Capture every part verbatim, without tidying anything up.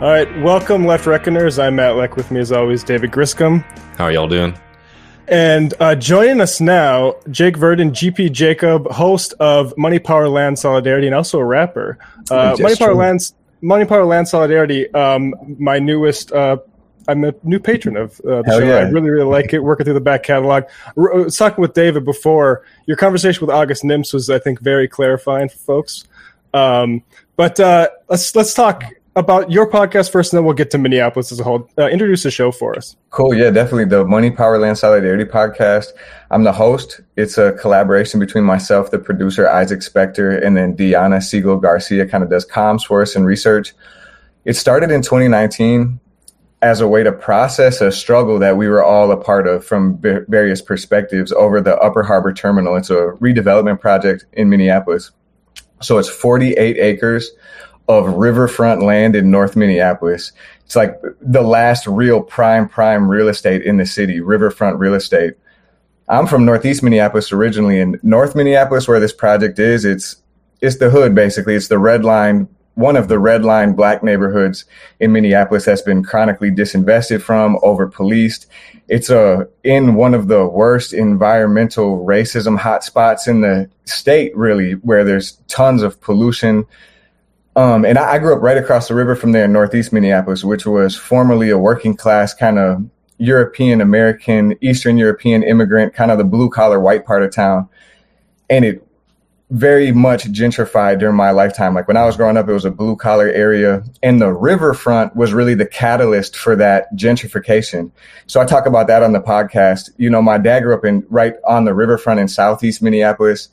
All right, welcome, Left Reckoners. I'm Matt Leck. With me, as always, David Griscom. How are y'all doing? And uh, joining us now, Jake Verdon, G P Jacob, host of Money, Power, Land, Solidarity, and also a rapper. Uh, Money, Power, Land, Money, Power, Land, Solidarity. Um, my newest. Uh, I'm a new patron of uh, the Hell show. yeah. I really, really like it. Working through the back catalog. I was talking with David before. Your conversation with August Nimps was, I think, very clarifying for folks. Um, but uh, let's let's talk about your podcast first, and then we'll get to Minneapolis as a whole. Uh, introduce the show for us. Cool. Yeah, definitely. The Money, Power, Land, Solidarity podcast. I'm the host. It's a collaboration between myself, the producer, Isaac Spector, and then Diana Siegel Garcia kind of does comms for us and research. It started in twenty nineteen as a way to process a struggle that we were all a part of from b- various perspectives over the Upper Harbor Terminal. It's a redevelopment project in Minneapolis. So it's forty-eight acres of riverfront land in North Minneapolis. It's like the last real prime, prime real estate in the city, riverfront real estate. I'm from Northeast Minneapolis originally, and North Minneapolis, where this project is, it's it's the hood, basically. It's the red line, one of the red line black neighborhoods in Minneapolis that's been chronically disinvested from, over-policed. It's a, in one of the worst environmental racism hotspots in the state, really, where there's tons of pollution. Um, and I, I grew up right across the river from there in Northeast Minneapolis, which was formerly a working class kind of European American, Eastern European immigrant, kind of the blue collar white part of town. And it very much gentrified during my lifetime. Like when I was growing up, it was a blue collar area, and the riverfront was really the catalyst for that gentrification. So I talk about that on the podcast. You know, my dad grew up in right on the riverfront in Southeast Minneapolis.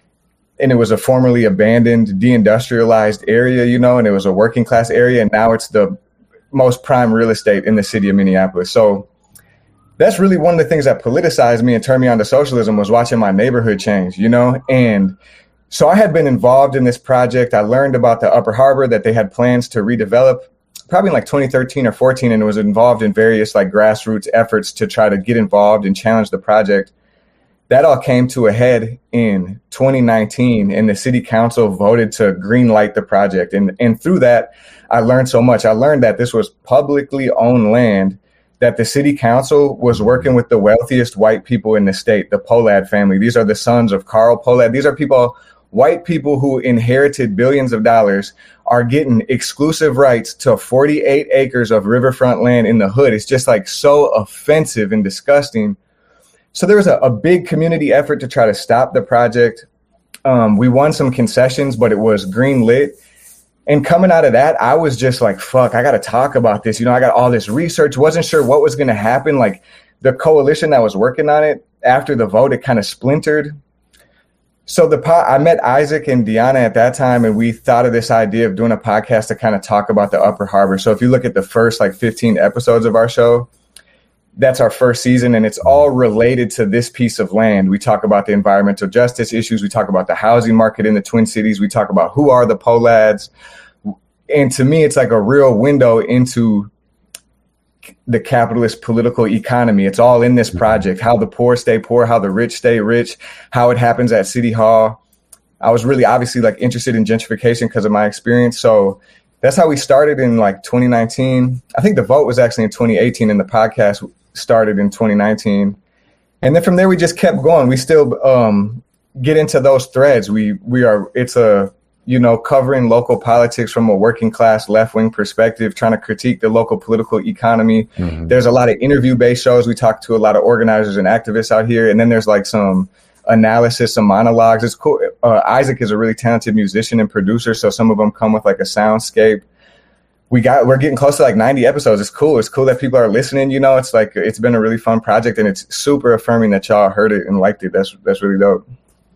And it was a formerly abandoned, deindustrialized area, you know, and it was a working class area. And now it's the most prime real estate in the city of Minneapolis. So that's really one of the things that politicized me and turned me on to socialism, was watching my neighborhood change, you know. And so I had been involved in this project. I learned about the Upper Harbor, that they had plans to redevelop probably in like twenty thirteen or fourteen, and was involved in various like grassroots efforts to try to get involved and challenge the project. That all came to a head in twenty nineteen, and the city council voted to green light the project. And, and through that, I learned so much. I learned that this was publicly owned land, that the city council was working with the wealthiest white people in the state, the Pohlad family. These are the sons of Carl Pohlad. These are people, white people who inherited billions of dollars, are getting exclusive rights to forty-eight acres of riverfront land in the hood. It's just like so offensive and disgusting. So there was a, a big community effort to try to stop the project. Um, we won some concessions, but it was green lit. And coming out of that, I was just like, fuck, I got to talk about this. You know, I got all this research, wasn't sure what was going to happen. Like the coalition that was working on it, after the vote, it kind of splintered. So the po- I met Isaac and Diana at that time, and we thought of this idea of doing a podcast to kind of talk about the Upper Harbor. So if you look at the first like fifteen episodes of our show, that's our first season, and it's all related to this piece of land. We talk about the environmental justice issues. We talk about the housing market in the Twin Cities. We talk about who are the Pohlads. And to me, it's like a real window into the capitalist political economy. It's all in this project, how the poor stay poor, how the rich stay rich, how it happens at City Hall. I was really obviously like interested in gentrification because of my experience. So that's how we started in like twenty nineteen. I think the vote was actually in twenty eighteen, and the podcast started in twenty nineteen. And then from there, we just kept going. We still um, get into those threads. We we are, it's a, you know, covering local politics from a working class left wing perspective, trying to critique the local political economy. Mm-hmm. There's a lot of interview based shows. We talk to a lot of organizers and activists out here. And then there's like some analysis, some monologues. It's cool. Uh, Isaac is a really talented musician and producer. So some of them come with like a soundscape. We got, we're getting close to like ninety episodes. It's cool. It's cool that people are listening. You know, it's like, it's been a really fun project, and it's super affirming that y'all heard it and liked it. That's, that's really dope.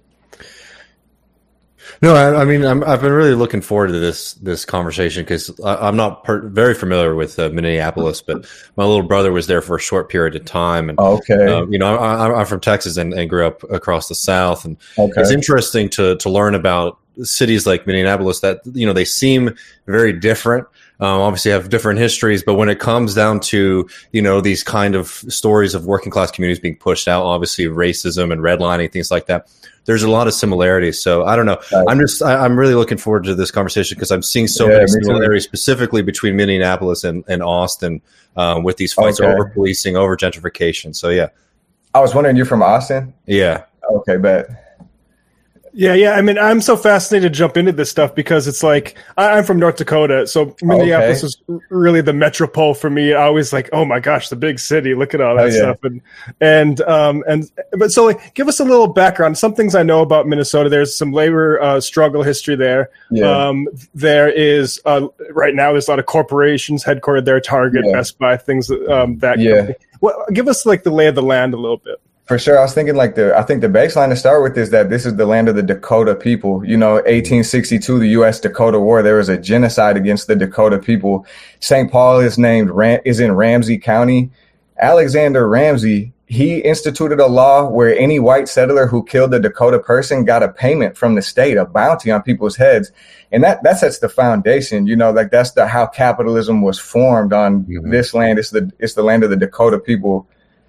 No, I, I mean, I'm, I've been really looking forward to this this conversation because I'm not per, very familiar with uh, Minneapolis, but my little brother was there for a short period of time. And, okay. Uh, you know, I, I'm from Texas and, and grew up across the South. And okay. It's interesting to to learn about cities like Minneapolis that, you know, they seem very different. Um, obviously have different histories, but when it comes down to, you know, these kind of stories of working class communities being pushed out, obviously racism and redlining, things like that, there's a lot of similarities. So I don't know. Right. I'm just, I, I'm really looking forward to this conversation because I'm seeing so yeah, many similarities specifically between Minneapolis and, and Austin um, with these fights okay. over policing, over gentrification. So yeah. I was wondering, you're from Austin? Yeah. Okay, bet. Yeah, yeah. I mean, I'm so fascinated to jump into this stuff because it's like I, I'm from North Dakota, so Minneapolis okay. is really the metropole for me. I always like, oh my gosh, the big city. Look at all that oh, yeah. stuff, and and um and but so like, give us a little background. Some things I know about Minnesota. There's some labor uh, struggle history there. Yeah. Um, there is uh, right now there's a lot of corporations headquartered there, Target, yeah. Best Buy, things um, that. Yeah. Well, give us like the lay of the land a little bit. For sure. I was thinking like the, I think the baseline to start with is that this is the land of the Dakota people. You know, eighteen sixty-two, the U S Dakota War, there was a genocide against the Dakota people. Saint Paul is named, is in Ramsey County. Alexander Ramsey, he instituted a law where any white settler who killed a Dakota person got a payment from the state, a bounty on people's heads. And that, that sets the foundation, you know, like that's the, how capitalism was formed on mm-hmm. this land. It's the, it's the land of the Dakota people.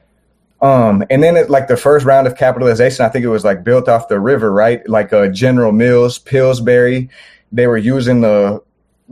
Um, and then it, like the first round of capitalization, I think it was like built off the river, right? Like uh, General Mills, Pillsbury, they were using the,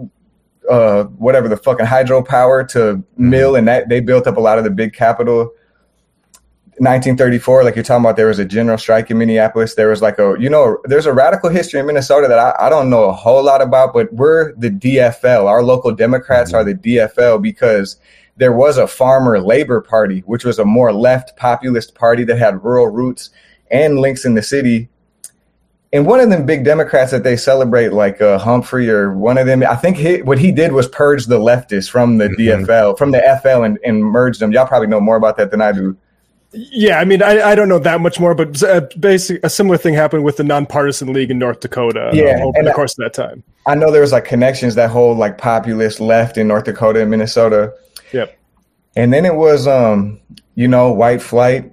uh, whatever the fucking hydropower to mill, and that they built up a lot of the big capital. nineteen thirty-four, like you're talking about, there was a general strike in Minneapolis. There was like a, you know, there's a radical history in Minnesota that I, I don't know a whole lot about, but we're the D F L. Our local Democrats mm-hmm. are the D F L because there was a farmer labor party, which was a more left populist party that had rural roots and links in the city. And one of them big Democrats that they celebrate, like uh, Humphrey or one of them, I think he, what he did was purge the leftists from the mm-hmm. D F L, from the F L and, and merge them. Y'all probably know more about that than I do. Yeah, I mean, I, I don't know that much more, but basically a similar thing happened with the Nonpartisan League in North Dakota yeah, uh, over the course of that time. I know there was like connections, that whole like populist left in North Dakota and Minnesota. Yep. And then it was, um, you know, white flight,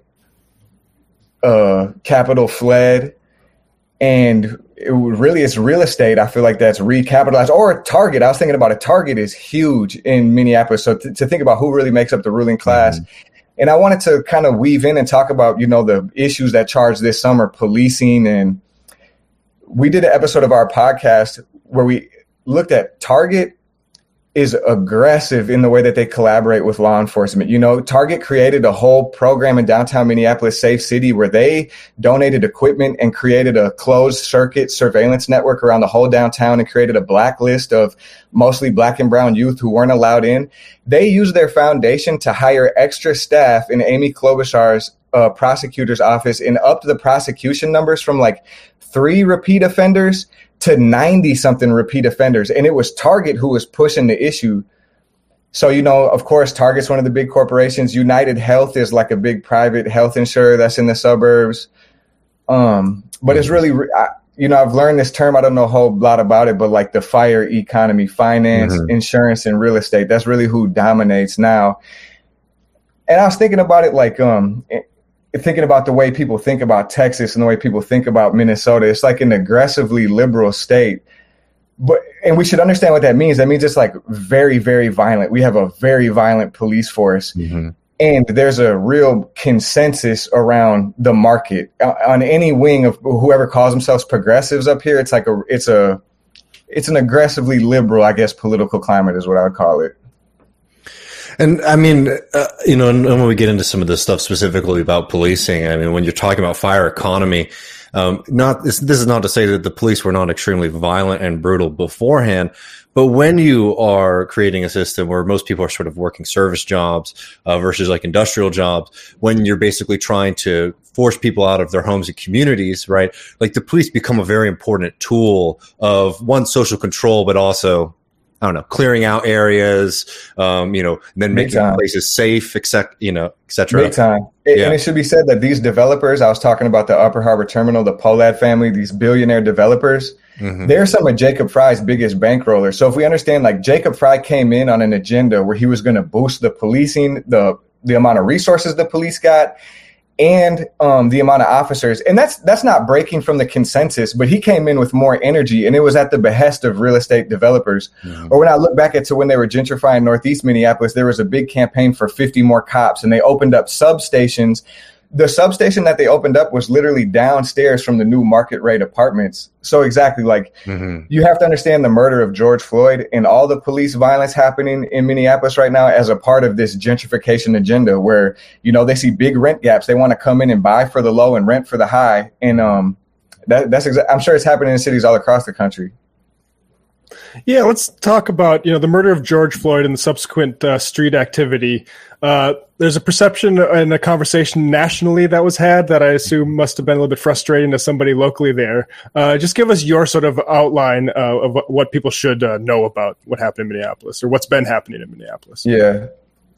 uh, capital fled, and it really it's real estate. I feel like that's recapitalized, or Target. I was thinking about it. Target is huge in Minneapolis. So th- to think about who really makes up the ruling class. Mm-hmm. And I wanted to kind of weave in and talk about, you know, the issues that charged this summer, policing. And we did an episode of our podcast where we looked at Target is aggressive in the way that they collaborate with law enforcement. You know, Target created a whole program in downtown Minneapolis, Safe City, where they donated equipment and created a closed circuit surveillance network around the whole downtown and created a blacklist of mostly black and brown youth who weren't allowed in. They used their foundation to hire extra staff in Amy Klobuchar's uh, prosecutor's office and upped the prosecution numbers from like three repeat offenders to ninety something repeat offenders. And it was Target who was pushing the issue. So, you know, of course, Target's one of the big corporations. United Health is like a big private health insurer that's in the suburbs. Um, but it's really, I, you know, I've learned this term. I don't know a whole lot about it, but like the FIRE economy, finance, mm-hmm. insurance, and real estate. That's really who dominates now. And I was thinking about it like, um, it, thinking about the way people think about Texas and the way people think about Minnesota. It's like an aggressively liberal state. But and we should understand what that means. That means it's like very, very violent. We have a very violent police force. Mm-hmm. And there's a real consensus around the market on any wing of whoever calls themselves progressives up here. It's like a it's a it's an aggressively liberal, I guess, political climate is what I would call it. And I mean, uh, you know, and when we get into some of this stuff specifically about policing, I mean, when you're talking about FIRE economy, um, not this, this is not to say that the police were not extremely violent and brutal beforehand, but when you are creating a system where most people are sort of working service jobs uh, versus like industrial jobs, when you're basically trying to force people out of their homes and communities, right? Like the police become a very important tool of one, social control, but also, I don't know, clearing out areas, um, you know, and then Big making time. places safe, except, you know, et cetera. Big time. It, Yeah. And it should be said that these developers, I was talking about the Upper Harbor Terminal, the Polad family, these billionaire developers, mm-hmm. they're some of Jacob Fry's biggest bankrollers. So if we understand, like Jacob Fry came in on an agenda where he was going to boost the policing, the the amount of resources the police got, and um, the amount of officers. And that's that's not breaking from the consensus, but he came in with more energy, and it was at the behest of real estate developers. Mm-hmm. Or when I look back at to when they were gentrifying Northeast Minneapolis, there was a big campaign for fifty more cops, and they opened up substations. The substation that they opened up was literally downstairs from the new market rate apartments. So exactly, like mm-hmm. you have to understand the murder of George Floyd and all the police violence happening in Minneapolis right now as a part of this gentrification agenda where, you know, they see big rent gaps. They want to come in and buy for the low and rent for the high. And um, that, that's exa- I'm sure it's happening in cities all across the country. Yeah, let's talk about, you know, the murder of George Floyd and the subsequent uh, street activity. Uh, there's a perception and a conversation nationally that was had that I assume must have been a little bit frustrating to somebody locally there. Uh, just give us your sort of outline uh, of what, what people should uh, know about what happened in Minneapolis or what's been happening in Minneapolis. Yeah.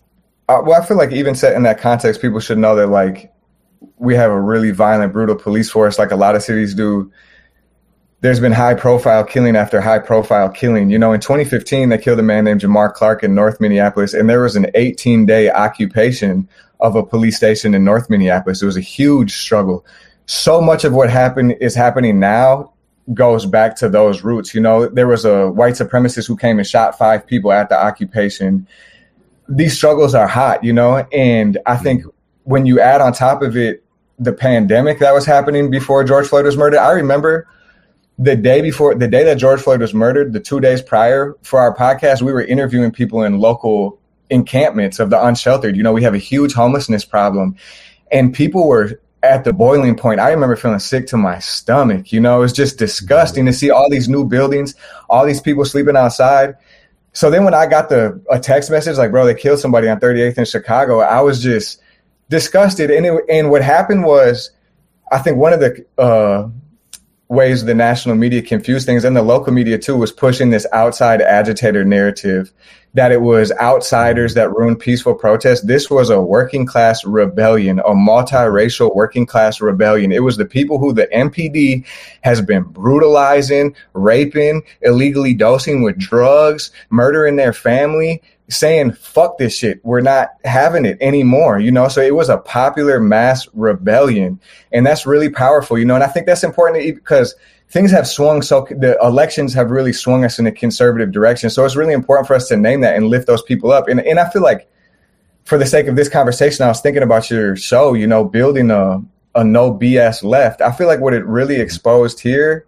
Uh, well, I feel like even set in that context, people should know that, like, we have a really violent, brutal police force like a lot of cities do. There's been high-profile killing after high-profile killing. You know, in twenty fifteen, they killed a man named Jamar Clark in North Minneapolis, and there was an eighteen-day occupation of a police station in North Minneapolis. It was a huge struggle. So much of what happened is happening now goes back to those roots. You know, there was a white supremacist who came and shot five people at the occupation. These struggles are hot, you know, and I think when you add on top of it the pandemic that was happening before George Floyd was murdered, I remember the day before, the day that George Floyd was murdered, the two days prior for our podcast, we were interviewing people in local encampments of the unsheltered. You know, we have a huge homelessness problem, and people were at the boiling point. I remember feeling sick to my stomach. You know, it was just disgusting to see all these new buildings, all these people sleeping outside. So then when I got the a text message like, bro, they killed somebody on thirty-eighth in Chicago, I was just disgusted. And it, and what happened was, I think one of the uh, ways the national media confused things, and the local media too, was pushing this outside agitator narrative that it was outsiders that ruined peaceful protests. This was a working class rebellion, a multiracial working class rebellion. It was the people who the M P D has been brutalizing, raping, illegally dosing with drugs, murdering their family, saying, fuck this shit. We're not having it anymore. You know, so it was a popular mass rebellion, and that's really powerful, you know, and I think that's important because things have swung. So the elections have really swung us in a conservative direction. So it's really important for us to name that and lift those people up. And and I feel like for the sake of this conversation, I was thinking about your show, you know, building a, a no B S left. I feel like what it really exposed here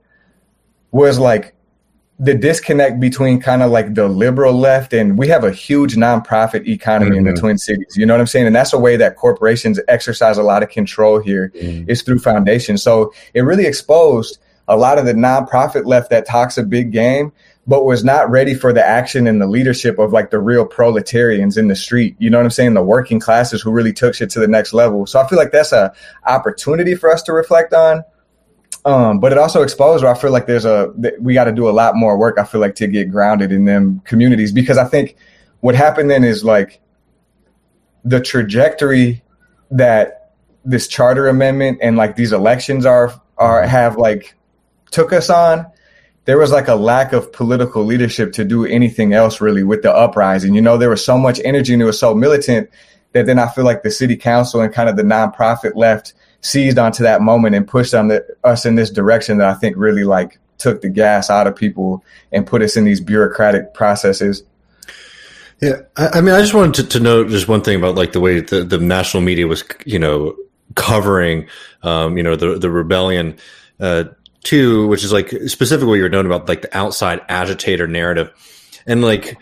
was like the disconnect between kind of like the liberal left, and we have a huge nonprofit economy mm-hmm. in the Twin Cities. You know what I'm saying? And that's a way that corporations exercise a lot of control here mm-hmm. is through foundations. So it really exposed a lot of the nonprofit left that talks a big game, but was not ready for the action and the leadership of like the real proletarians in the street. You know what I'm saying? The working classes who really took shit to the next level. So I feel like that's a opportunity for us to reflect on. Um, but it also exposed where I feel like there's a, we got to do a lot more work, I feel like, to get grounded in them communities, because I think what happened then is like the trajectory that this charter amendment and like these elections are, are have like took us on. There was like a lack of political leadership to do anything else really with the uprising. You know, there was so much energy and it was so militant that then I feel like the city council and kind of the nonprofit left seized onto that moment and pushed on the, us in this direction that I think really like took the gas out of people and put us in these bureaucratic processes. Yeah. I, I mean, I just wanted to, to note just one thing about like the way the, the national media was, you know, covering, um, you know, the, the rebellion, uh, too, which is like specifically what you're noting about like the outside agitator narrative. And like,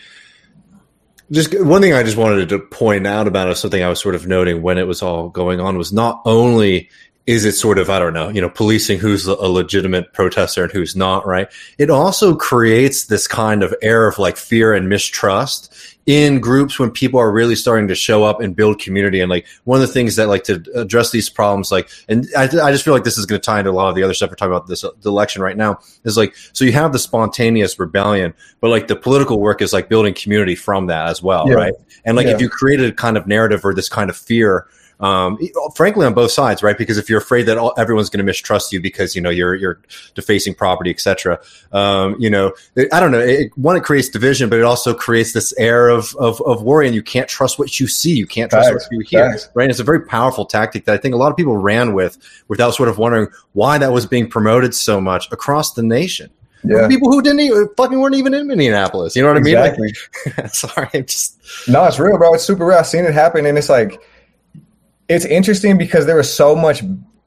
just one thing I just wanted to point out about it, something I was sort of noting when it was all going on, was not only is it sort of, I don't know, you know, policing who's a legitimate protester and who's not, right? It also creates this kind of air of like fear and mistrust in groups when people are really starting to show up and build community. And like one of the things that like to address these problems, like, and I, I just feel like this is going to tie into a lot of the other stuff we're talking about this the election right now, is like, so you have the spontaneous rebellion, but like the political work is like building community from that as well. Yeah. Right. And like, yeah. if you created a kind of narrative or this kind of fear Um, frankly, on both sides, right? Because if you're afraid that all, everyone's going to mistrust you because, you know, you're, you're defacing property, et cetera. Um, you know, I don't know. It, one, it creates division, but it also creates this air of, of, of worry, and you can't trust what you see. You can't trust Facts. what you hear, Facts. right? And it's a very powerful tactic that I think a lot of people ran with without sort of wondering why that was being promoted so much across the nation. Yeah. People who didn't even, fucking weren't even in Minneapolis. You know what Exactly. I mean? Like, sorry, I'm just. No, it's real, bro. It's super real. I've seen it happen, and it's like, it's interesting because there was so much.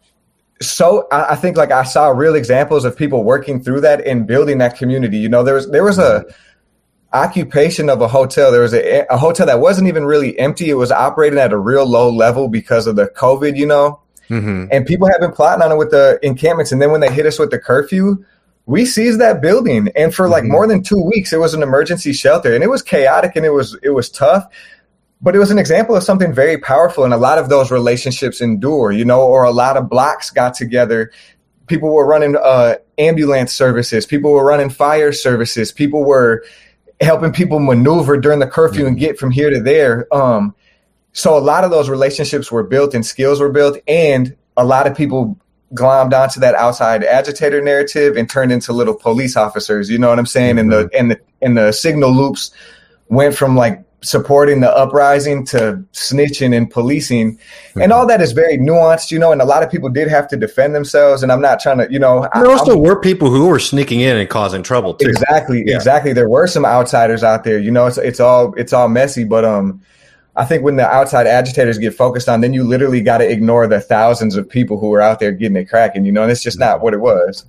So I, I think like I saw real examples of people working through that and building that community. You know, there was there was a occupation of a hotel. There was a, a hotel that wasn't even really empty. It was operating at a real low level because of the COVID. You know, mm-hmm. and people have been plotting on it with the encampments, and then when they hit us with the curfew, we seized that building, and for like mm-hmm. more than two weeks, it was an emergency shelter, and it was chaotic and it was it was tough, but it was an example of something very powerful. And a lot of those relationships endure, you know, or a lot of blocks got together. People were running uh, ambulance services, people were running fire services, people were helping people maneuver during the curfew mm-hmm. and get from here to there. Um, so a lot of those relationships were built and skills were built, and a lot of people glommed onto that outside agitator narrative and turned into little police officers. You know what I'm saying? Mm-hmm. And the and the and the signal loops went from like supporting the uprising to snitching and policing, mm-hmm. and all that is very nuanced, you know. And a lot of people did have to defend themselves. And I'm not trying to, you know, there I, also I'm, were people who were sneaking in and causing trouble too. Exactly, yeah. exactly. There were some outsiders out there. You know, it's it's all it's all messy, but um. I think when the outside agitators get focused on, then you literally got to ignore the thousands of people who are out there getting it cracking, you know, and it's just not what it was.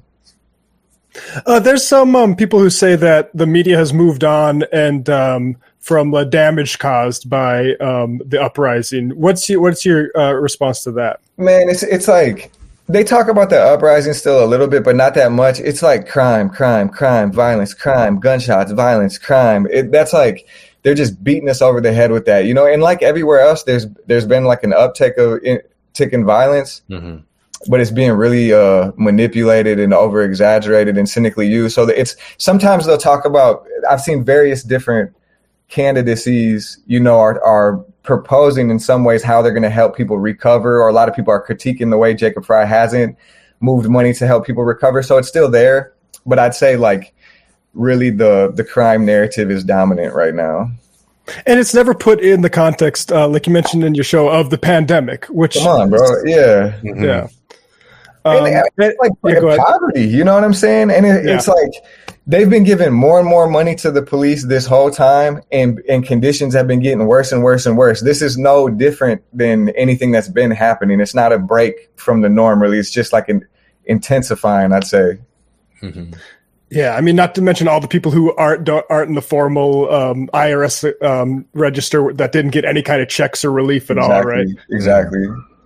Uh, there's some um, people who say that the media has moved on and um, from the damage caused by um, the uprising. What's your, what's your uh, response to that? Man, it's it's like they talk about the uprising still a little bit, but not that much. It's like crime, crime, crime, violence, crime, gunshots, violence, crime. It, that's like... They're just beating us over the head with that, you know. And like everywhere else, there's there's been like an uptick of in, tick in violence, mm-hmm. but it's being really uh, manipulated and over exaggerated and cynically used. So it's sometimes they'll talk about. I've seen various different candidacies, you know, are are proposing in some ways how they're going to help people recover, or a lot of people are critiquing the way Jacob Frey hasn't moved money to help people recover. So it's still there, but I'd say like. Really the the crime narrative is dominant right now. And it's never put in the context, uh, like you mentioned in your show, of the pandemic, which... Come on, bro. Yeah. Mm-hmm. Yeah. Um, and, and, like yeah, poverty, you know what I'm saying? And it, yeah. it's like they've been giving more and more money to the police this whole time, and, and conditions have been getting worse and worse and worse. This is no different than anything that's been happening. It's not a break from the norm, really. It's just like an intensifying, I'd say. Mm-hmm. Yeah, I mean, not to mention all the people who aren't aren't in the formal um, I R S um, register that didn't get any kind of checks or relief at exactly, all, right? Exactly.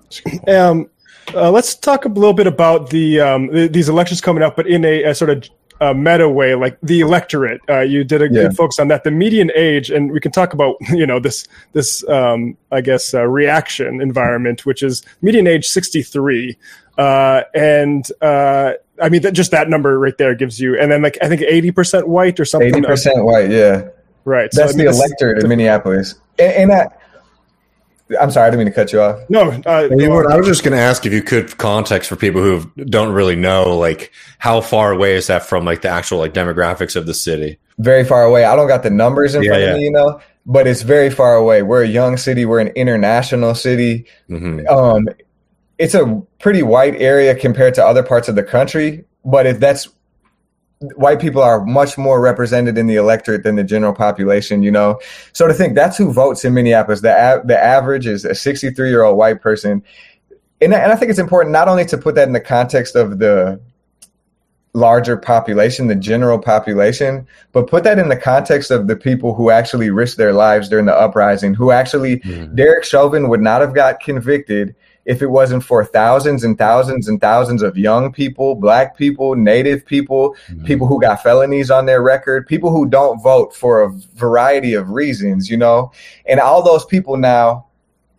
Um, uh, let's talk a little bit about the, um, the these elections coming up, but in a, a sort of uh, meta way, like the electorate. Uh, you did a yeah. good focus on that. The median age, and we can talk about you know this this um, I guess uh, reaction environment, which is median age sixty-three, uh, and uh, I mean, that, just that number right there gives you, and then like I think eighty percent white or something. eighty percent white, yeah. Right. That's so, I mean, the electorate in Minneapolis. And, and I, I'm sorry, I didn't mean to cut you off. No. Uh, you know, I was just going to ask if you could context for people who don't really know, like how far away is that from like the actual like demographics of the city? Very far away. I don't got the numbers in yeah, front yeah. of me, you know, but it's very far away. We're a young city. We're an international city. Mm-hmm. Um, it's a pretty white area compared to other parts of the country. But if that's white people are much more represented in the electorate than the general population, you know. So to think that's who votes in Minneapolis, the a- the average is a sixty-three year old white person, and and I think it's important not only to put that in the context of the larger population, the general population, but put that in the context of the people who actually risked their lives during the uprising, who actually mm. Derek Chauvin would not have got convicted if it wasn't for thousands and thousands and thousands of young people, black people, native people, mm-hmm. people who got felonies on their record, people who don't vote for a variety of reasons, you know, and all those people now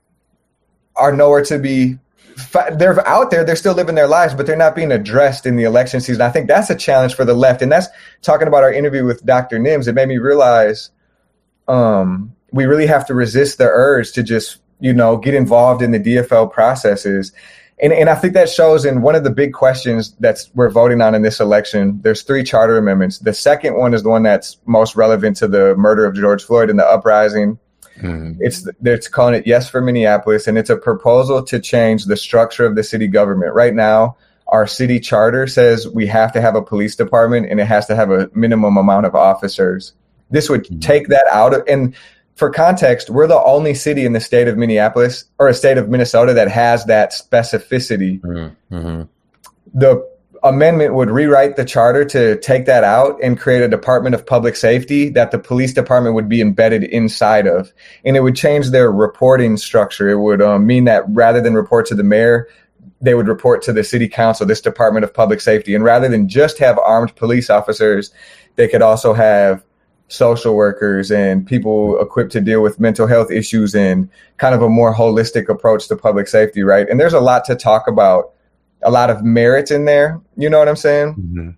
are nowhere to be. They're out there, they're still living their lives, but they're not being addressed in the election season. I think that's a challenge for the left. And that's talking about our interview with Doctor Nims. It made me realize um, we really have to resist the urge to just you know, get involved in the D F L processes. And, and I think that shows in one of the big questions that's we're voting on in this election. There's three charter amendments. The second one is the one that's most relevant to the murder of George Floyd and the uprising. Mm-hmm. It's it's calling it Yes for Minneapolis, and it's a proposal to change the structure of the city government. Right now, our city charter says we have to have a police department and it has to have a minimum amount of officers. This would mm-hmm. take that out of, and for context, we're the only city in the state of Minneapolis or a state of Minnesota that has that specificity. Mm-hmm. The amendment would rewrite the charter to take that out and create a Department of Public Safety that the police department would be embedded inside of. And it would change their reporting structure. It would um, mean that rather than report to the mayor, they would report to the city council, this Department of Public Safety. And rather than just have armed police officers, they could also have social workers and people equipped to deal with mental health issues and kind of a more holistic approach to public safety, right? And there's a lot to talk about, a lot of merit in there. You know what I'm saying? Mm-hmm.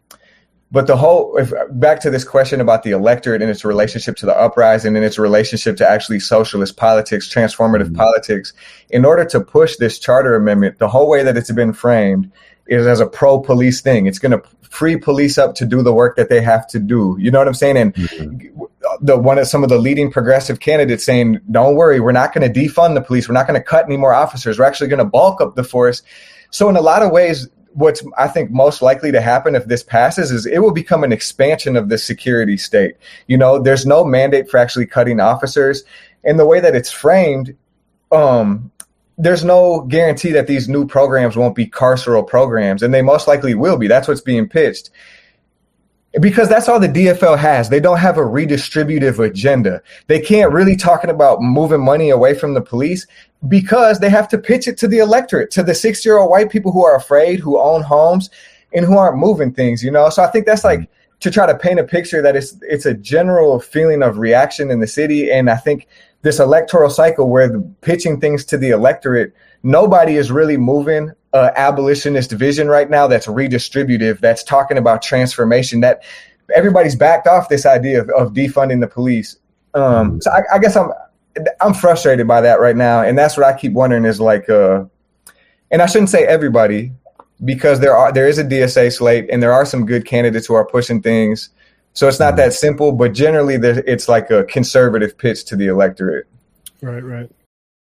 But the whole, if, back to this question about the electorate and its relationship to the uprising and its relationship to actually socialist politics, transformative mm-hmm. politics, in order to push this charter amendment, the whole way that it's been framed is as a pro-police thing. It's going to free police up to do the work that they have to do. You know what I'm saying? And mm-hmm. the one of some of the leading progressive candidates saying, don't worry, we're not going to defund the police. We're not going to cut any more officers. We're actually going to bulk up the force. So in a lot of ways, what's I think most likely to happen if this passes is it will become an expansion of the security state. You know, there's no mandate for actually cutting officers. And the way that it's framed, um, there's no guarantee that these new programs won't be carceral programs, and they most likely will be. That's what's being pitched. Because that's all the D F L has. They don't have a redistributive agenda. They can't really talking about moving money away from the police because they have to pitch it to the electorate, to the six-year-old white people who are afraid, who own homes, and who aren't moving things, you know? So I think that's like to try to paint a picture that it's it's a general feeling of reaction in the city. And I think this electoral cycle where the pitching things to the electorate, nobody is really moving uh, abolitionist vision right now that's redistributive, that's talking about transformation, that everybody's backed off this idea of, of defunding the police. Um, so I, I guess I'm I'm frustrated by that right now. And that's what I keep wondering is like, uh, and I shouldn't say everybody, because there are there is a D S A slate and there are some good candidates who are pushing things. So it's not that simple, but generally it's like a conservative pitch to the electorate. Right, right.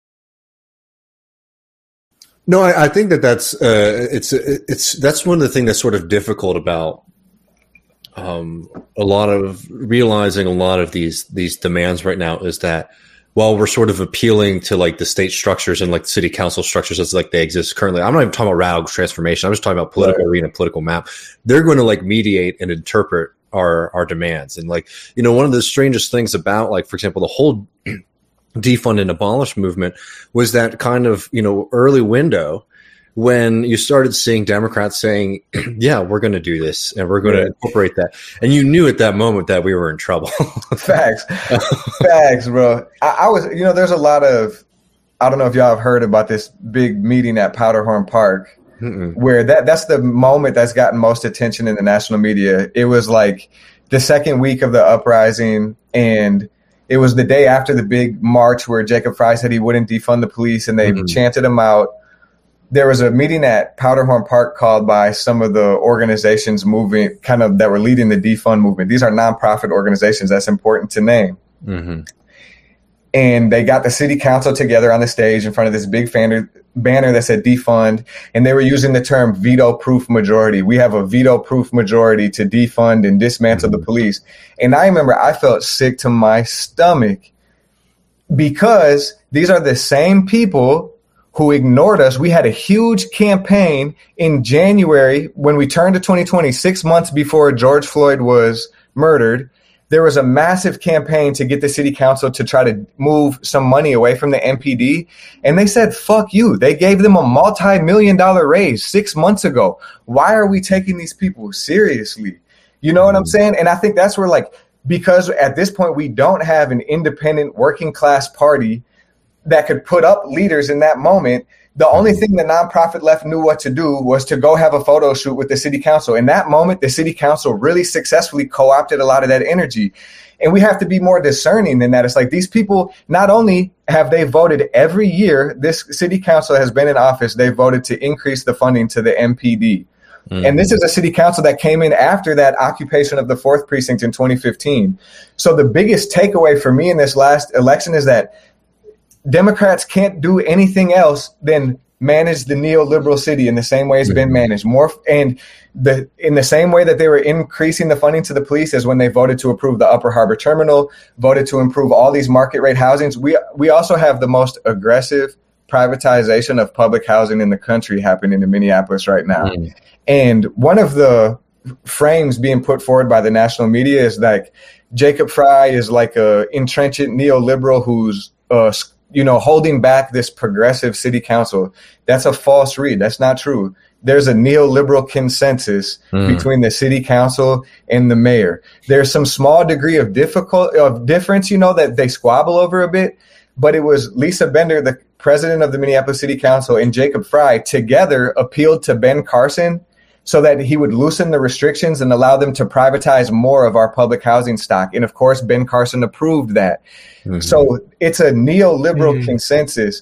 No, I, I think that that's uh, it's it's that's one of the things that's sort of difficult about um, a lot of realizing a lot of these these demands right now is that while we're sort of appealing to like the state structures and like the city council structures as like they exist currently, I'm not even talking about radical transformation. I'm just talking about political right. arena, political map. They're going to like mediate and interpret our our demands. And like, you know, one of the strangest things about like, for example, the whole defund and abolish movement was that kind of, you know, early window when you started seeing Democrats saying, yeah, we're going to do this and we're going to yeah. incorporate that. And you knew at that moment that we were in trouble. Facts. Facts, bro. I, I was, you know, there's a lot of, I don't know if y'all have heard about this big meeting at Powderhorn Park. Mm-mm. Where that that's the moment that's gotten most attention in the national media. It was like the second week of the uprising, and it was the day after the big march where Jacob Frey said he wouldn't defund the police, and they mm-hmm. chanted him out. There was a meeting at Powderhorn Park called by some of the organizations moving, kind of that were leading the defund movement. These are nonprofit organizations. That's important to name. Mm-hmm. And they got the city council together on the stage in front of this big banner, banner that said defund. And they were using the term veto-proof majority. We have a veto-proof majority to defund and dismantle the police. And I remember I felt sick to my stomach because these are the same people who ignored us. We had a huge campaign in January when we turned to twenty twenty, six months before George Floyd was murdered. There was a massive campaign to get the city council to try to move some money away from the M P D. And they said, fuck you. They gave them a multi-million dollar raise six months ago. Why are we taking these people seriously? You know what I'm saying? And I think that's where, like, because at this point we don't have an independent working class party that could put up leaders in that moment, The only thing the nonprofit left knew what to do was to go have a photo shoot with the city council. In that moment, the city council really successfully co-opted a lot of that energy. And we have to be more discerning than that. It's like these people, not only have they voted every year, this city council has been in office, they voted to increase the funding to the M P D. Mm-hmm. And this is a city council that came in after that occupation of the fourth precinct in twenty fifteen. So the biggest takeaway for me in this last election is that Democrats can't do anything else than manage the neoliberal city in the same way it's been managed. More and the in the same way that they were increasing the funding to the police as when they voted to approve the Upper Harbor Terminal, voted to improve all these market rate housings. We we also have the most aggressive privatization of public housing in the country happening in Minneapolis right now. Mm. And one of the frames being put forward by the national media is like Jacob Fry is like a entrenchant neoliberal who's uh, you know, holding back this progressive city council. That's a false read. That's not true. There's a neoliberal consensus mm. between the city council and the mayor. There's some small degree of difficult of difference, you know, that they squabble over a bit, but it was Lisa Bender, the president of the Minneapolis City Council, and Jacob Fry together appealed to Ben Carson so that he would loosen the restrictions and allow them to privatize more of our public housing stock. And of course, Ben Carson approved that. Mm-hmm. So it's a neoliberal mm-hmm. consensus.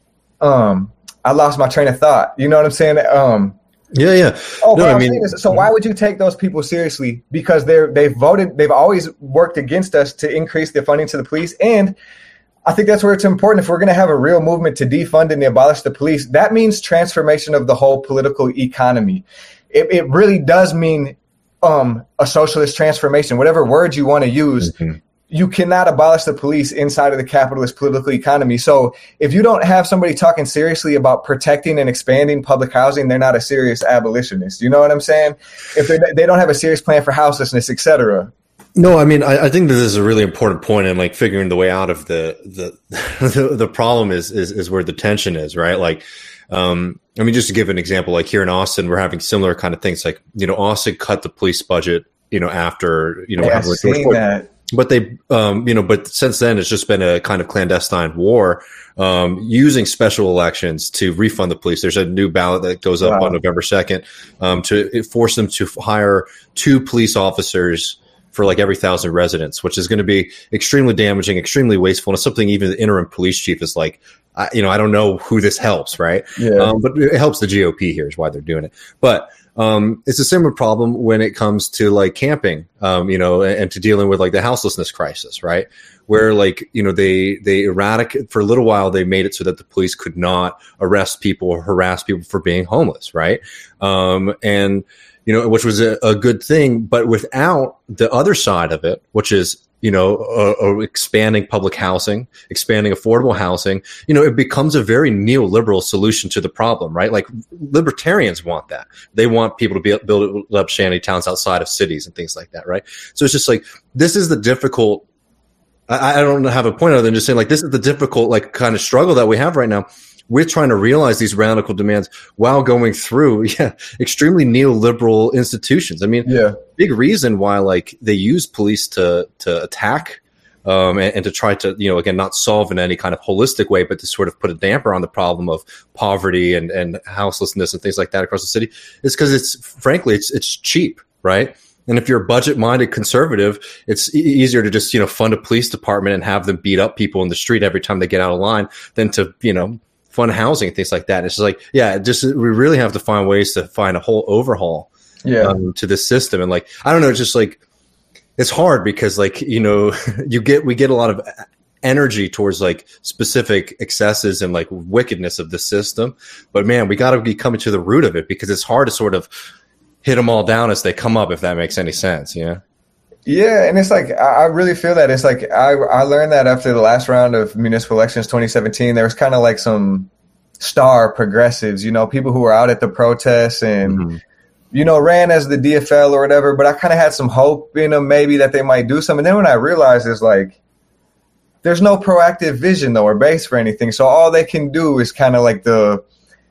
Um, I lost my train of thought. You know what I'm saying? Um, yeah, yeah. Oh, no, I mean, is, so why would you take those people seriously? Because they're they've voted. They've always worked against us to increase the funding to the police. And I think that's where it's important. If we're going to have a real movement to defund and abolish the police, that means transformation of the whole political economy. It, it really does mean um, a socialist transformation, whatever word you want to use. Mm-hmm. You cannot abolish the police inside of the capitalist political economy. So if you don't have somebody talking seriously about protecting and expanding public housing, they're not a serious abolitionist. You know what I'm saying? If they don't have a serious plan for houselessness, et cetera. No, I mean, I, I think this is a really important point in like figuring the way out of the the the, the problem is, is is where the tension is, right? Like, um, I mean, just to give an example, like here in Austin, we're having similar kind of things. Like, you know, Austin cut the police budget, you know, after you know, yeah, I've seen that. But they, um, you know, but since then it's just been a kind of clandestine war, um, using special elections to refund the police. There's a new ballot that goes up wow. on November second, um, to force them to hire two police officers for like every thousand residents, which is going to be extremely damaging, extremely wasteful. And it's something even the interim police chief is like, I, you know, I don't know who this helps, right? Yeah. Um, but it helps the G O P here is why they're doing it. But um, it's a similar problem when it comes to like camping, um, you know, and, and to dealing with like the houselessness crisis, right? Where like, you know, they, they eradicate for a little while, they made it so that the police could not arrest people or harass people for being homeless, right? Um, and, you know, which was a, a good thing, but without the other side of it, which is, you know, uh, uh, expanding public housing, expanding affordable housing, you know, it becomes a very neoliberal solution to the problem, right? Like libertarians want that. They want people to be, build up shanty towns outside of cities and things like that, right? So it's just like, this is the difficult, I, I don't have a point other than just saying like, this is the difficult, like kind of struggle that we have right now. We're trying to realize these radical demands while going through, yeah, extremely neoliberal institutions. I mean, yeah. big reason why like they use police to to attack um, and, and to try to, you know, again, not solve in any kind of holistic way, but to sort of put a damper on the problem of poverty and, and houselessness and things like that across the city is because it's frankly it's it's cheap, right? And if you're a budget-minded conservative, it's e- easier to just, you know, fund a police department and have them beat up people in the street every time they get out of line than to, you know, fund housing and things like that. And it's just like, yeah, just we really have to find ways to find a whole overhaul yeah. um, to this system. And like, I don't know, it's just like, it's hard because like, you know, you get, we get a lot of energy towards like specific excesses and like wickedness of the system. But man, we got to be coming to the root of it because it's hard to sort of hit them all down as they come up, if that makes any sense. Yeah. Yeah, and it's like I really feel that it's like I I learned that after the last round of municipal elections twenty seventeen, there was kind of like some star progressives, you know, people who were out at the protests and mm-hmm. you know ran as the D F L or whatever. But I kind of had some hope in them, maybe that they might do something. And then when I realized it's like there's no proactive vision though or base for anything, so all they can do is kind of like the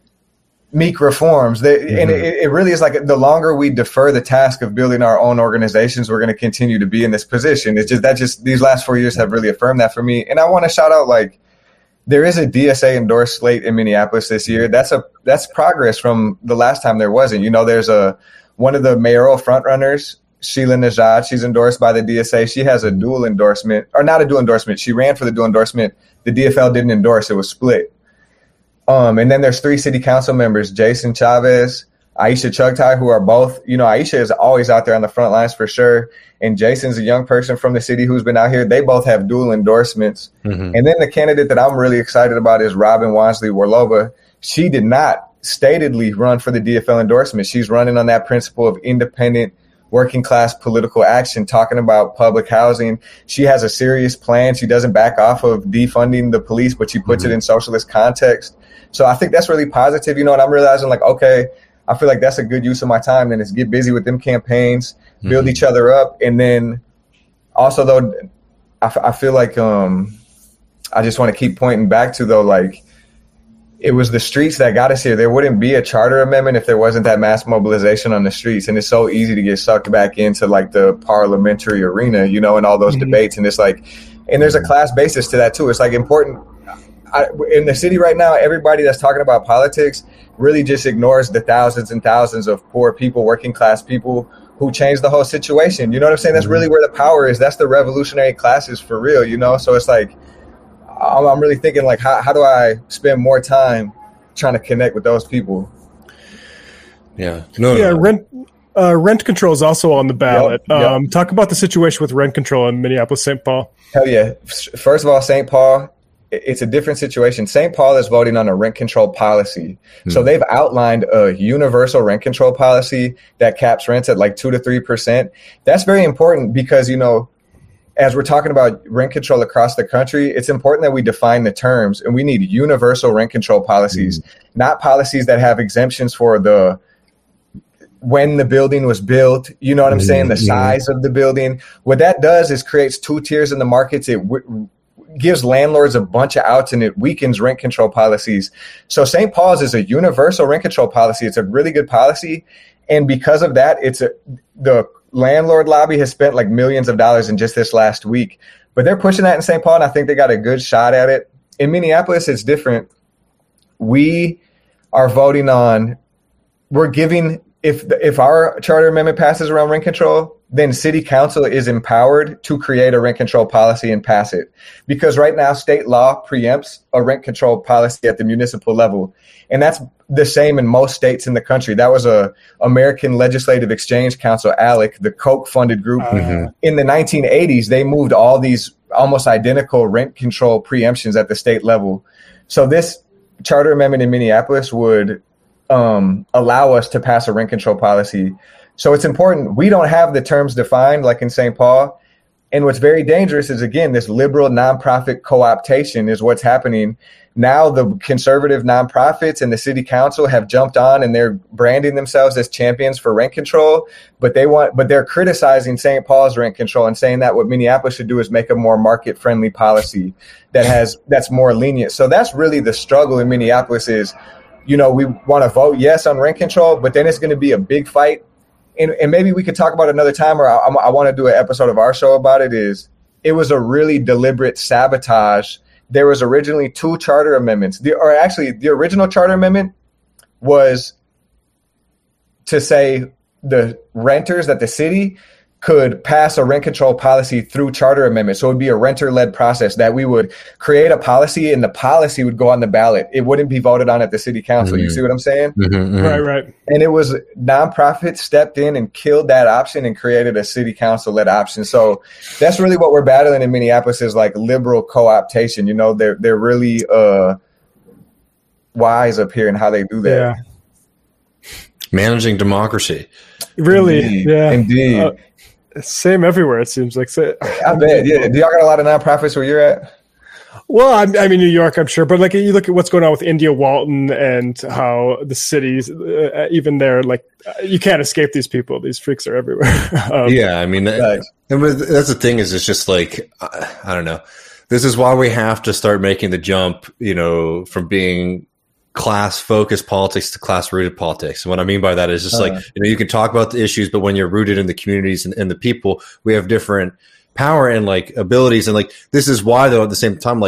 meek reforms. They, mm-hmm. And it, it really is like the longer we defer the task of building our own organizations, we're going to continue to be in this position. It's just that just these last four years have really affirmed that for me. And I want to shout out like there is a D S A endorsed slate in Minneapolis this year. That's a that's progress from the last time there wasn't. You know, there's a one of the mayoral frontrunners, Sheila Najad. She's endorsed by the D S A. She has a dual endorsement, or not a dual endorsement. She ran for the dual endorsement. The D F L didn't endorse. It was split. Um, and then there's three city council members, Jason Chavez, Aisha Chugtai, who are both, you know, Aisha is always out there on the front lines for sure. And Jason's a young person from the city who's been out here. They both have dual endorsements. Mm-hmm. And then the candidate that I'm really excited about is Robin Wansley-Warlova. She did not statedly run for the D F L endorsement. She's running on that principle of independent working class political action, talking about public housing. She has a serious plan. She doesn't back off of defunding the police, but she puts mm-hmm. it in socialist context. So I think that's really positive, you know, and I'm realizing like, okay, I feel like that's a good use of my time. Then is get busy with them campaigns, build mm-hmm. each other up. And then also though, I, f- I feel like um, I just want to keep pointing back to though, like it was the streets that got us here. There wouldn't be a charter amendment if there wasn't that mass mobilization on the streets. And it's so easy to get sucked back into like the parliamentary arena, you know, and all those mm-hmm. debates. And it's like, and there's a class basis to that too. It's like important. I, in the city right now, everybody that's talking about politics really just ignores the thousands and thousands of poor people, working class people who changed the whole situation. You know what I'm saying? That's really where the power is. That's the revolutionary classes for real, you know? So it's like, I'm, I'm really thinking like, how, how do I spend more time trying to connect with those people? Yeah. No, yeah. no. Rent, uh, rent control is also on the ballot. Yep, yep. Um, talk about the situation with rent control in Minneapolis, Saint Paul. Hell yeah. First of all, Saint Paul, it's a different situation. Saint Paul is voting on a rent control policy. Hmm. So they've outlined a universal rent control policy that caps rents at like two to three percent. That's very important because, you know, as we're talking about rent control across the country, it's important that we define the terms, and we need universal rent control policies, hmm. not policies that have exemptions for the when the building was built, you know what I'm hmm. saying, the size of the building. What that does is creates two tiers in the markets. It w- gives landlords a bunch of outs and it weakens rent control policies. So Saint Paul's is a universal rent control policy. It's a really good policy. And because of that, it's a, the landlord lobby has spent like millions of dollars in just this last week, but they're pushing that in Saint Paul. And I think they got a good shot at it. In Minneapolis, it's different. We are voting on, we're giving, if if our charter amendment passes around rent control, then city council is empowered to create a rent control policy and pass it. Because right now, state law preempts a rent control policy at the municipal level. And that's the same in most states in the country. That was a American Legislative Exchange Council, A L E C, the Koch-funded group. Mm-hmm. In the nineteen eighties, they moved all these almost identical rent control preemptions at the state level. So this charter amendment in Minneapolis would um, allow us to pass a rent control policy. So it's important. We don't have the terms defined like in Saint Paul. And what's very dangerous is, again, this liberal nonprofit co-optation is what's happening. Now the conservative nonprofits and the city council have jumped on and they're branding themselves as champions for rent control, but they want, but they're criticizing Saint Paul's rent control and saying that what Minneapolis should do is make a more market-friendly policy that has, that's more lenient. So that's really the struggle in Minneapolis is, you know, we want to vote yes on rent control, but then it's going to be a big fight. And, and maybe we could talk about it another time, or I, I want to do an episode of our show about it, is it was a really deliberate sabotage. There was originally two charter amendments, the, or actually the original charter amendment was to say the renters that the city could pass a rent control policy through charter amendment. So it would be a renter-led process that we would create a policy and the policy would go on the ballot. It wouldn't be voted on at the city council. Mm-hmm. You see what I'm saying? Mm-hmm, mm-hmm. Right, right. And it was nonprofits stepped in and killed that option and created a city council-led option. So that's really what we're battling in Minneapolis is like liberal co-optation. You know, they're, they're really uh, wise up here in how they do that. Yeah. Managing democracy. Really? Indeed. Yeah. Indeed. Uh, Same everywhere, it seems like. So, I bet. Yeah. Do y'all got a lot of nonprofits where you're at? Well, I'm, I mean, New York, I'm sure. But like you look at what's going on with India Walton and how the cities, uh, even there, like you can't escape these people. These freaks are everywhere. um, yeah. I mean, that, and that's the thing is it's just like, I, I don't know. This is why we have to start making the jump, you know, from being class-focused politics to class-rooted politics. And what I mean by that is just uh, like, you know, you can talk about the issues, but when you're rooted in the communities and, and the people, we have different power and like abilities. And like, this is why though, at the same time, like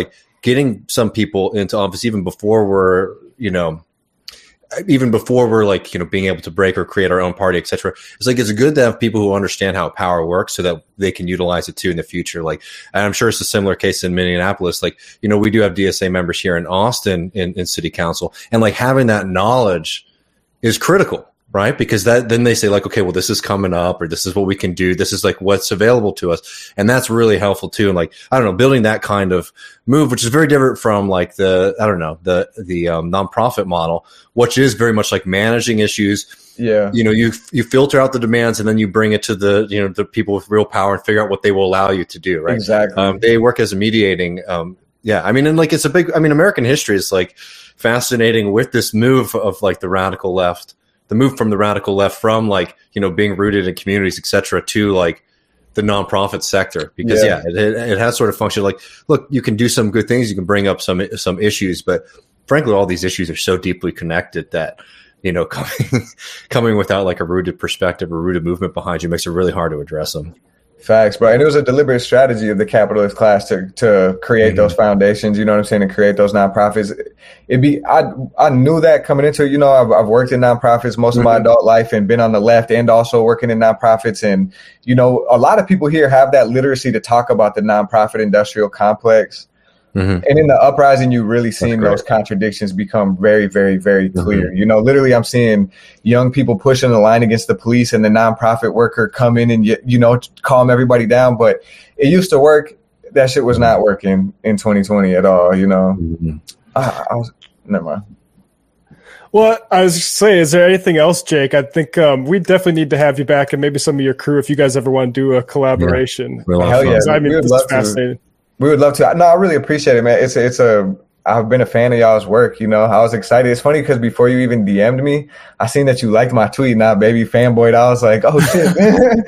getting some people into office even before we're, you know, even before we're like, you know, being able to break or create our own party, et cetera. It's like, it's good to have people who understand how power works so that they can utilize it too in the future. Like, and I'm sure it's a similar case in Minneapolis. Like, you know, we do have D S A members here in Austin in, in city council, and like having that knowledge is critical. Right. Because that, then they say like, okay, well, this is coming up, or this is what we can do. This is like what's available to us. And that's really helpful too. And like, I don't know, building that kind of move, which is very different from like the, I don't know, the, the um, nonprofit model, which is very much like managing issues. Yeah. You know, you, you filter out the demands and then you bring it to the, you know, the people with real power and figure out what they will allow you to do. Right. Exactly. Um, they work as a mediating. Um, yeah. I mean, and like, it's a big, I mean, American history is like fascinating with this move of like the radical left. The move from the radical left from like, you know, being rooted in communities, et cetera, to like the nonprofit sector, because yeah, yeah it, it has sort of functioned like, look, you can do some good things. You can bring up some, some issues, but frankly, all these issues are so deeply connected that, you know, coming, coming without like a rooted perspective or rooted movement behind you makes it really hard to address them. Facts, bro. And it was a deliberate strategy of the capitalist class to to create mm-hmm. those foundations, you know what I'm saying, and create those nonprofits. It'd be, I I knew that coming into it. You know, I've, I've worked in nonprofits most mm-hmm. of my adult life and been on the left and also working in nonprofits. And, you know, a lot of people here have that literacy to talk about the nonprofit industrial complex. Mm-hmm. And in the uprising, you really seeing those contradictions become very, very, very clear. Mm-hmm. You know, literally, I'm seeing young people pushing the line against the police and the nonprofit worker come in and, you know, calm everybody down. But it used to work. That shit was not working in twenty twenty at all, you know. Mm-hmm. I, I was, never mind. Well, I was just saying, is there anything else, Jake? I think um, we definitely need to have you back, and maybe some of your crew if you guys ever want to do a collaboration. Yeah. Hell yeah. I mean, we would this love is fascinating. To. We would love to. No, I really appreciate it, man. It's a, it's a, I've been a fan of y'all's work. You know, I was excited. It's funny because before you even D M'd me, I seen that you liked my tweet. Now, baby fanboyed. I was like, oh shit.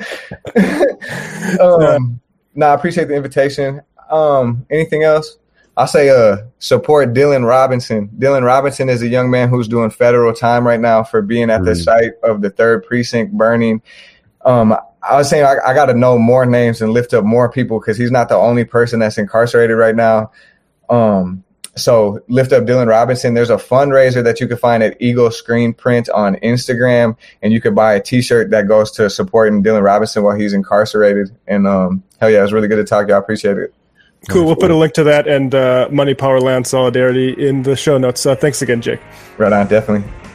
um, no, I appreciate the invitation. Um, anything else? I'll say, uh, support Dylan Robinson. Dylan Robinson is a young man who's doing federal time right now for being at mm. the site of the third precinct burning. Um, I was saying I, I got to know more names and lift up more people because he's not the only person that's incarcerated right now. Um, so lift up Dylan Robinson. There's a fundraiser that you can find at Eagle Screen Print on Instagram, and you could buy a T-shirt that goes to supporting Dylan Robinson while he's incarcerated. And um, hell yeah, it was really good to talk to you. I appreciate it. Cool. We'll put a link to that and uh, Money, Power, Land Solidarity in the show notes. Uh, thanks again, Jake. Right on, definitely.